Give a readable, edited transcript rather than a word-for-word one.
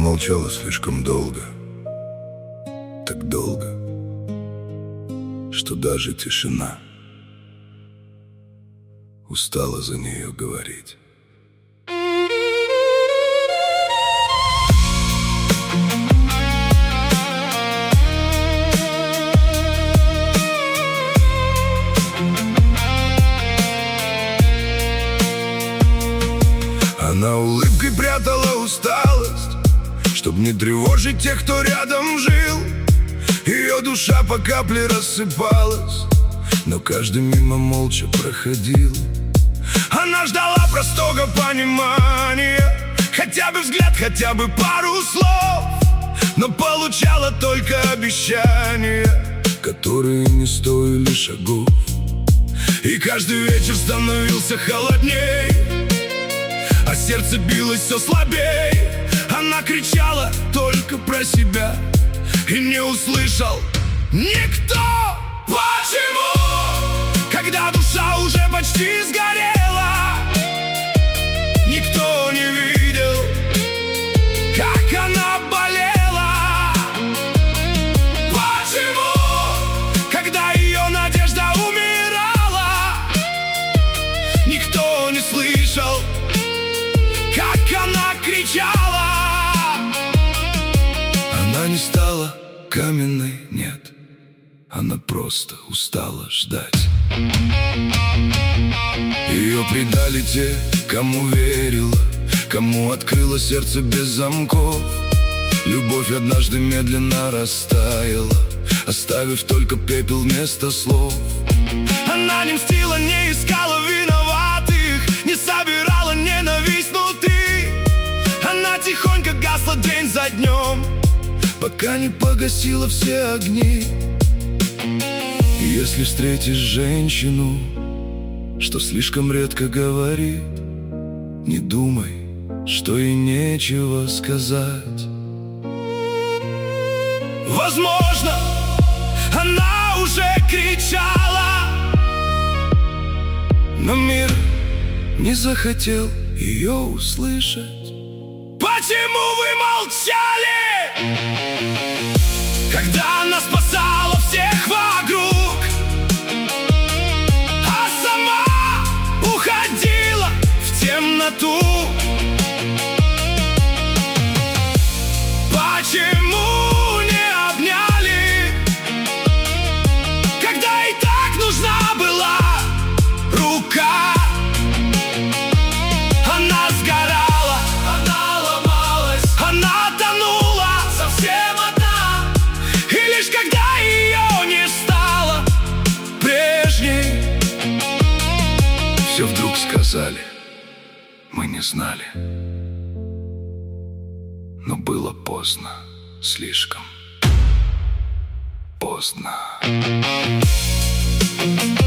молчала слишком долго, так долго, что даже тишина устала за нее говорить. Она улыбкой прятала усталость, чтоб не тревожить тех, кто рядом жил. Ее душа по капле рассыпалась, но каждый мимо молча проходил. Она ждала простого понимания, хотя бы взгляд, хотя бы пару слов, но получала только обещания, которые не стоили шагов. И каждый вечер становился холодней, а сердце билось все слабей. Она кричала только про себя, и не услышал никто. Почему, когда душа уже почти сгорела, никто не видел, как она болела? Почему, когда ее надежда умирала, никто не слышал, как она кричала? Она не стала каменной, нет, она просто устала ждать. Ее предали те, кому верила, кому открыло сердце без замков. Любовь однажды медленно растаяла, оставив только пепел вместо слов. Она не мстила, не искала виноватых, не собирала ненависть внутри. Она тихонько гасла день за днем, пока не погасила все огни. И если встретишь женщину, что слишком редко говорит, не думай, что ей нечего сказать. Возможно, она уже кричала, но мир не захотел ее услышать. Почему вы молчали, когда она спасала всех вокруг, а сама уходила в темноту? Почему не обняли, когда и так нужна была рука? Она сгорала, она ломалась, она тонула совсем одна. И лишь когда ее не стало прежней, все вдруг сказали: мы не знали. Но было поздно, слишком поздно.